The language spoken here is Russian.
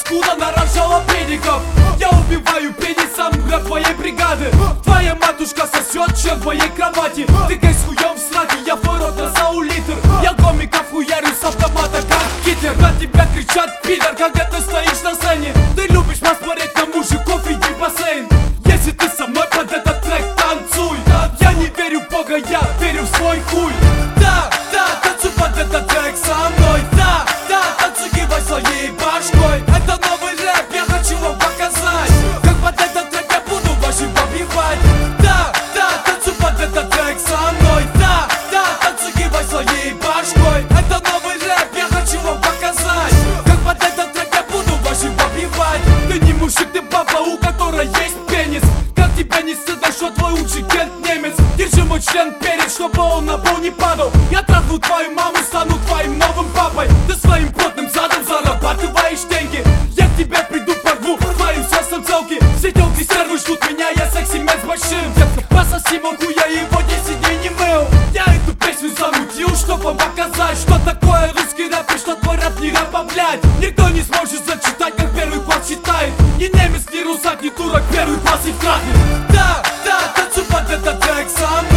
паскуда нарожала педиков. Я убиваю пенисом для твоей бригады. Твоя матушка сосет член твоей кровати. Ты гей с хуем в сраке, я твой рот на саулитр. Я комиков хуярю с автомата как Гитлер. На тебя кричат пидор, когда ты стоишь на сцене. Ты любишь посмотреть на мужиков, иди в бассейн. Если ты со мной под этот трек танцуй. Я не верю в Бога, я верю в свой хуй. Да, танцуй под этот трек со мной. Да, танцуй, кивай своей башкой. Это новый рэп, я хочу вам показать, как под этот трек я буду ваши побивать. Да, танцуй под этот трек со мной. Да, танцуй, кивай своей башкой. Это новый рэп, я хочу вам показать, как под этот трек я буду ваши побивать. Ты не мужик, ты баба, у которой есть пенис. Как тебя не стыдно, что твой учитель немец. Держи мой член перед, чтобы он на пол не падал. Я трахну твою маму, стану твоим новым папой. Ты своим потным задом зарабатываешь деньги. Я к тебе приду, порву твоим сердцем целки. Все телки стервы ждут меня, я секси-мен с большим. Детка, пососи могу, я его 10 дней не мыл. Я эту песню замутил, чтобы вам показать, что такое русский рэп и что твой рэп не рэпа, блядь. Никто не сможет зачитать, как первый класс читает. Ни немец, ни русак, ни турок, первый класс и крахнет. Да, танцуй под этот трек со мной.